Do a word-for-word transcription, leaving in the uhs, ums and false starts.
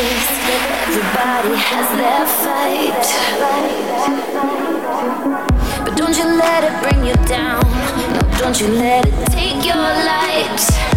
place. Everybody has their fight, but don't you let it bring you down. No, don't you let it take your light.